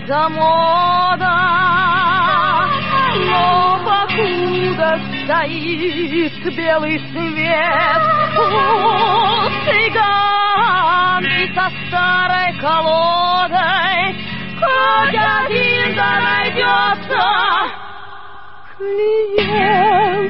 это мода, но покуда стоит белый свет, у цыганки со старой колодой хоть один да найдется клиент.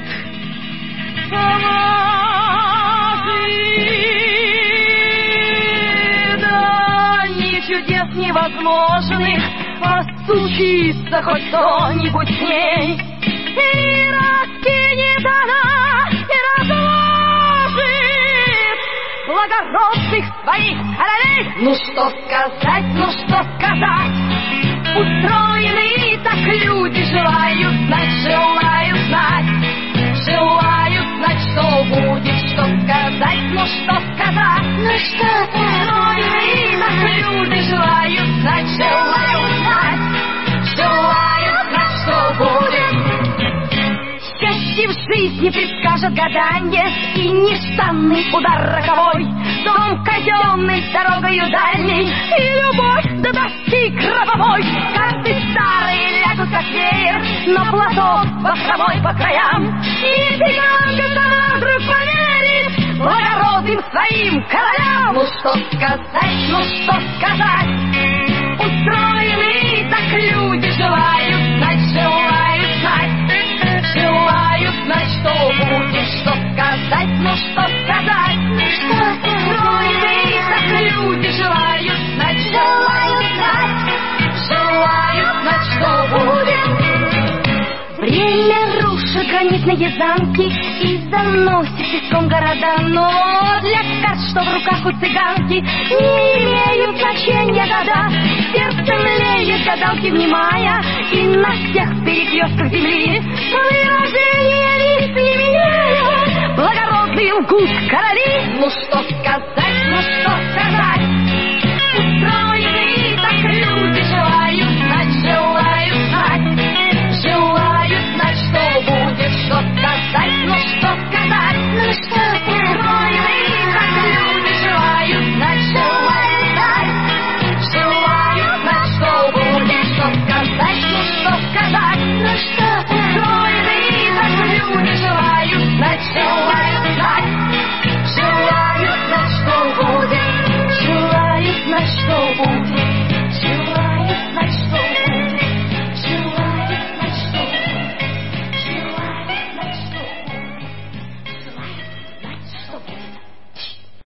Чудес невозможных, постучится хоть кто-нибудь с ней, и раскинет она, и разложит благородных своих королей. Ну что сказать, ну что сказать, устроены так люди, желают знать, желают знать, желают знать, что будет, что сказать, ну что сказать, ну что устроены так люди, желают знать, желают знать, желают знать, что будет. Счастье в жизни предскажет гаданье, и нежданный удар роковой, дом казенный, дорогою дальней, и любовь до доски гробовой. Каждый старый лягут как веер, но платок бахромой по краям, и цыганка сама вдруг поверит благородным своим королям. Ну что сказать, ну что сказать, устроены так люди, желают знать, желают знать, желают знать, что будет, что сказать, ну что сказать, устроены так люди, желают знать, желают знать, желают знать, что будет. Время рушит гранитные замки и заносит песком города, но для карт, что в руках у цыганки, не имеют значения года. Сердце млеет, гадалки внимая, и на всех перекрестках земли выражение лиц не меняя, благородные лгут короли. Ну что